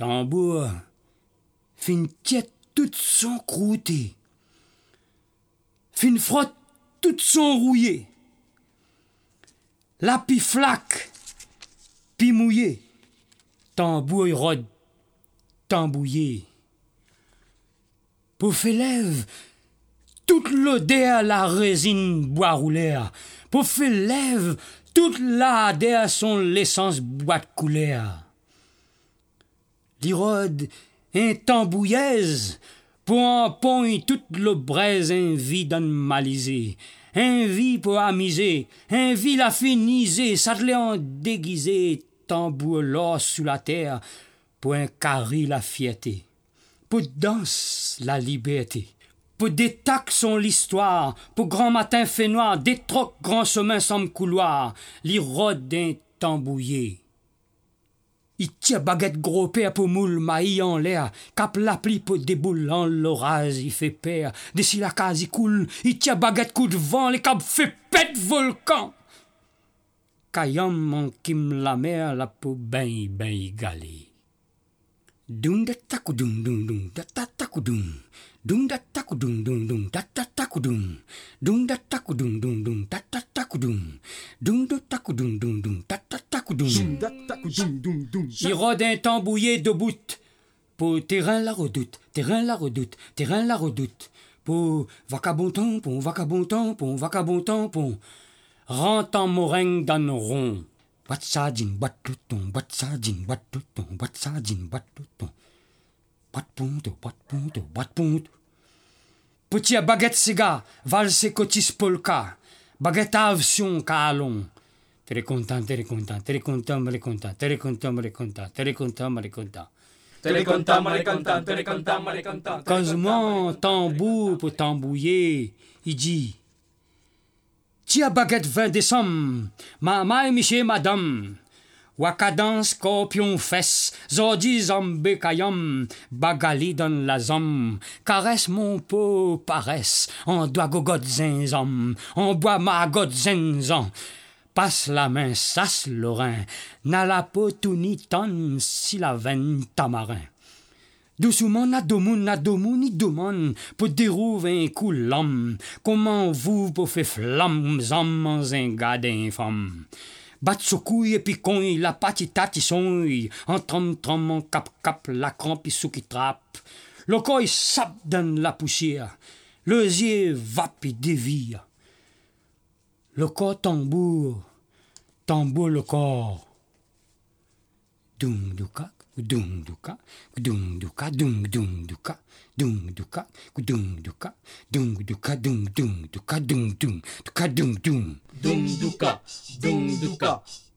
Tambour, fin tiète tout son croûté. Fin frotte tout son rouillé. La pi flaque, pi mouillé. Tambour rôde, tambouillé. Pour faire lève, toute l'odeur la résine bois rouleur. Pour faire lève, toute la der son l'essence bois de couleur. L'irode un tambouillaise, pour en point toute le braise un vie d'un malisé. Un vie pour amuser, un vie la finiser, s'atteler en déguisé, tambour l'or sous la terre, pour un carré la fierté, pour danse la liberté, pour des tacs sont l'histoire, pour grand matin fait noir, des trocs grand chemin semble couloir, l'irode d'un tambouillé. Il tient baguette gros père pour moule maïs en l'air, cap la pli pour déboule en l'orage, il fait père, d'ici la case il coule, il tient baguette coup de vent, les cap fait pète volcan. Kayam en kim la mer, la peau ben galé. Dum da takudum dum dum da takudum. Dum da takudum dum dum da takudum. Dum da takudum dum dum da takudum. Dum da takudum dum dum da takudum. Il rôde un tambouillé de bout. Pour terrain la redoute, terrain la redoute, terrain la redoute. Pour vacabon tampon, vacabon tampon, vacabon tampon. Rentre en moringue dans le rond. Batsajin batuton, batsajin batuton, batsajin batuton. Batpunto, batpunto, batpunto. Petit baguette cigare, valse cotis polka. Baguette avion calon. Très content, très content, très content, très content, très content, très content, très content, très content. Très content. Quasiment tambour pour tambouiller, il dit. Tia baguette 20 décembre, ma miché madame. Wakadans scorpion fesse, zodi zambe kayam, bagali dans la zam. Caresse mon peau paresse, on doit gogot zinzam, on boit ma got zinzan. Passe la main, sasse l'orin, n'a la peau tout ni tonne, si la veine tamarin. Doucement na domou ni demande pour dérouver un coup l'homme. Comment vous pour faire flamme zam en un gars d'infâme. Bat secouille et puis couille, la patitati sonille. En trom en cap la crampe sous qui trappe. Le corps sape dans la poussière. Le yeux va puis dévire. Le corps tambour le corps. Dung duka. Dung duka, dung duka, dung duka, dung duka, dung duka, dung duka, dung duka, dung duka, dung Dung duka.